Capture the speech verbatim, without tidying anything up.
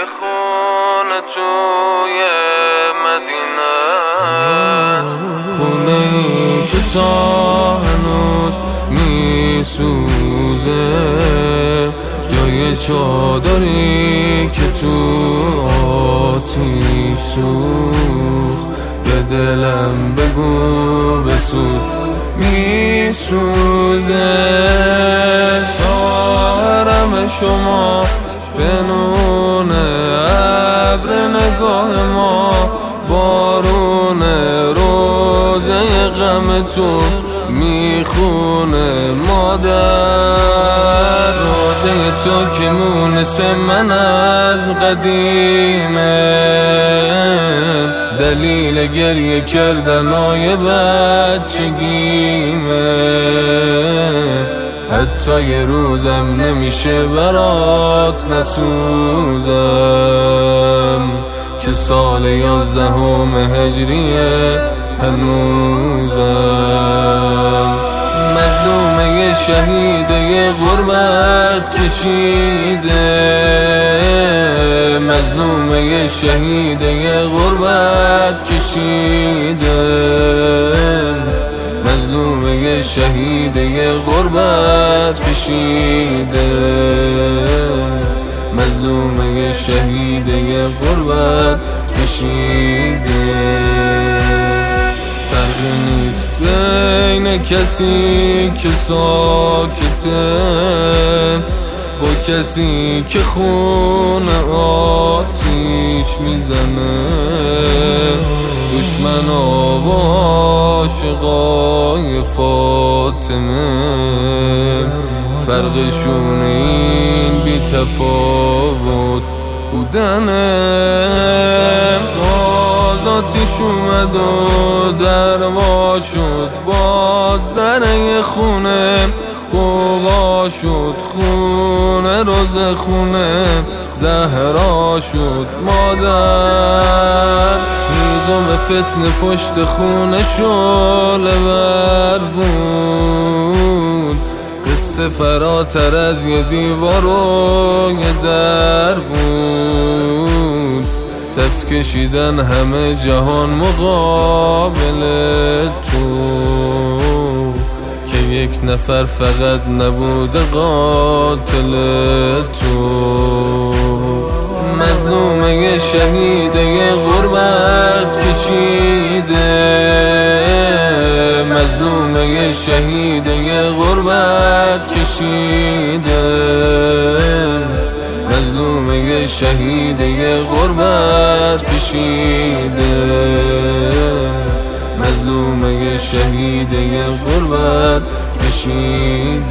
خونه توی مدینه، خونه ای که تا هنوز می سوزه، جای چادری که تو آتیش سوز. به دلم بگو بسوز می سوزه، حرم شما بنون ابر نگاه ما، بارون روزه غم تو میخونه مادر. روزه تو که مونس من از قدیمه، دلیل گریه کردن های بچگیمه. حتی یه روزم نمیشه برات نسوزم، که سال یازدهم هجریه هنوزم. مظلومه شهیده غربت کشیده، مظلومه شهیده غربت کشیده، مظلومه شهیده غربت کشیده، مظلومه شهیده غربت کشیده. فرقی نیست بین کسی که ساکته با کسی که خون آتیش میزنه. دشمنا و عاشقای فاطمه، فرقشون این بی تفاوت بودنه. باز آتیش اومد و در وا شد، باز در خونه قوقا شد، خونه روز خونه زهرا شد مادر. هیزم فتنه پشت خونه شعله ور بود، قصه فراتر از یه دیوار و یه در بود. صف کشیدن همه جهان مقابل تو، که یک نفر فقط نبوده قاتل تو. مظلومه شهیده غربت کشیده، مظلومه شهیده غربت کشیده، مظلومه شهیده غربت کشیده، مظلومه شهیده غربت کشیده.